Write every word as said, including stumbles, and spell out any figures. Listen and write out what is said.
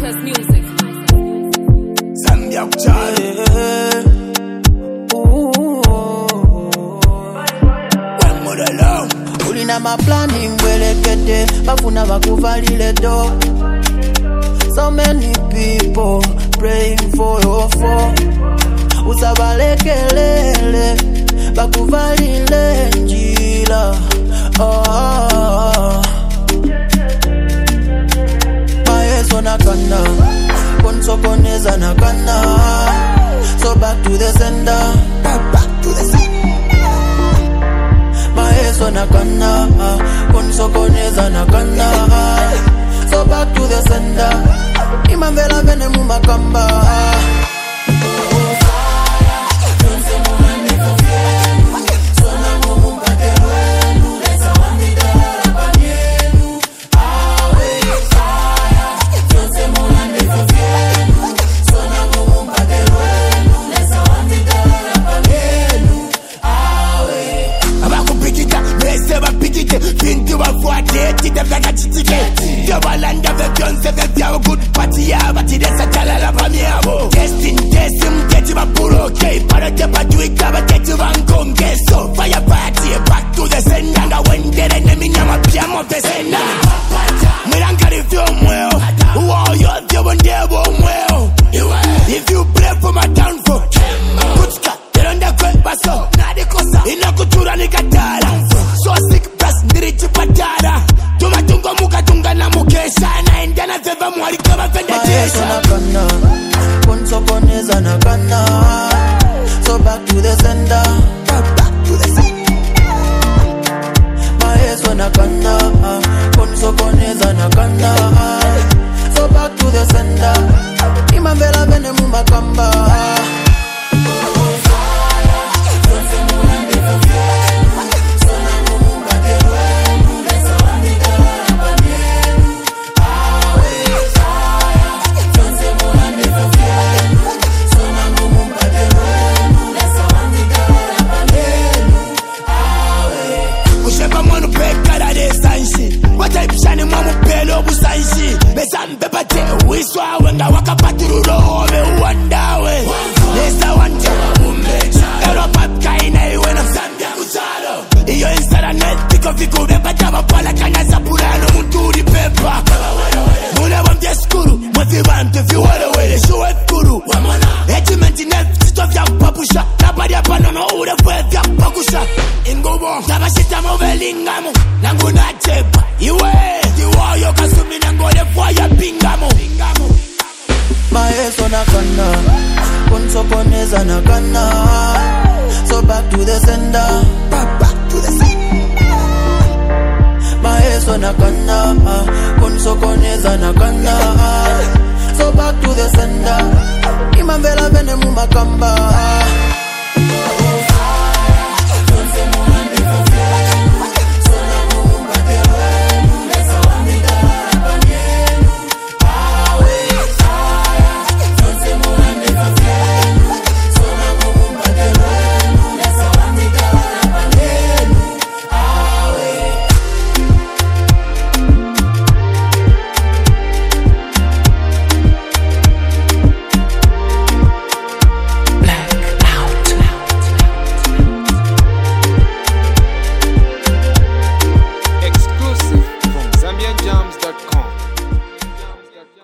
Princess Music. Zambia Kuchale. Ulina maplani mbwelekete, bafuna bakuvalile do. So many people praying for your fall. Usabalekelele, bakuvalile njila. Oh, Mayeso nakana, konsokoneza nakana. So back to the sender, back to the sender. Mayeso nakana, konsokoneza nakana. So back to the sender. Imambela vene mumakamba. Pintu wa fuate, tita plaka chitiketi. Yo balanda ve Beyonce ve vyao good party ya bati desa chala la pamiabo. Testing, testing, mketi wa puro kei. Para te pa juika ba keti wa nkonge. So fire party, back to the sender. Nga wendere ne minyama piamo pe sender. Mwirankari fyo mweo. Uwa yo fyo bondebo mweo. If you play for my downfall, Kutska, teronda kwe baso. Nadi kosa, ina kutura ni katara. So sick. Ndirichi patara Tuma tungo muka tunga na mukesha Na indiana feva mwari kama fende jesha Mayeso nakana, konsokoneza nakana. So back to the sender, back to the sender. Mayeso nakana, konsokoneza nakana. So back to the sender. Imambela vene mumakamba. Shani mwamu pelo busanshi Besambe pate uiswa wenga wakapaturulo me uwandawe Nesa wanja umecha Europa kaina iwe na Zambia Kuchalo Iyo instara net piko fiku Beba java pala kanyaza pulano Muturi pepa Mune wamje skuru Mwefi wante fi wale wele Shuwe kuru Ejimenti net Sito vya papusha Nabadi ya panono ure fwe vya pakusha Ingubo Tabashita movelingamo Nangu na chepa Iwe Iwayo kasumi nangole fwaya pingamo Mayeso nakana, konsokoneza nakana. So back to the sender, back to the sender. Mayeso nakana, konsokoneza nakana. So back to the sender. Imambela vene mumakamba.